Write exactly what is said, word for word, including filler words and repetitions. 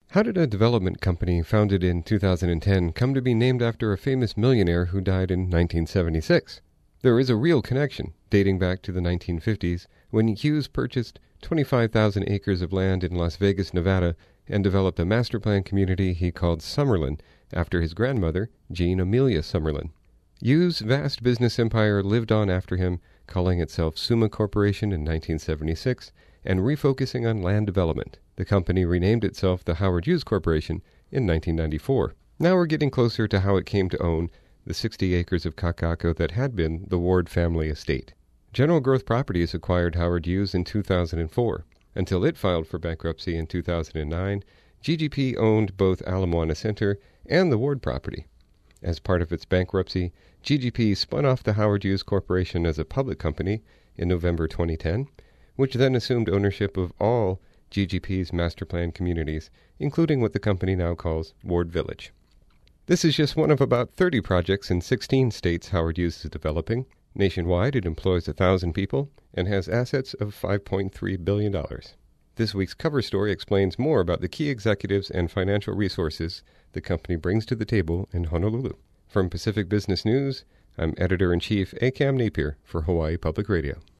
How did a development company founded in two thousand ten come to be named after a famous millionaire who died in nineteen seventy-six? There is a real connection, dating back to the nineteen fifties, when Hughes purchased twenty-five thousand acres of land in Las Vegas, Nevada, and developed a master plan community he called Summerlin, after his grandmother, Jean Amelia Summerlin. Hughes' vast business empire lived on after him, calling itself Summa Corporation in nineteen seventy-six, and refocusing on land development. The company renamed itself the Howard Hughes Corporation in nineteen ninety-four. Now we're getting closer to how it came to own the sixty acres of Kakaako that had been the Ward family estate. General Growth Properties acquired Howard Hughes in two thousand four. Until it filed for bankruptcy in two thousand nine, G G P owned both Ala Moana Center and the Ward property. As part of its bankruptcy, G G P spun off the Howard Hughes Corporation as a public company in November twenty ten, which then assumed ownership of all G G P's master plan communities, including what the company now calls Ward Village. This is just one of about thirty projects in sixteen states Howard Hughes is developing. Nationwide, it employs one thousand people and has assets of five point three billion dollars. This week's cover story explains more about the key executives and financial resources the company brings to the table in Honolulu. From Pacific Business News, I'm Editor-in-Chief A. Cam Napier for Hawaii Public Radio.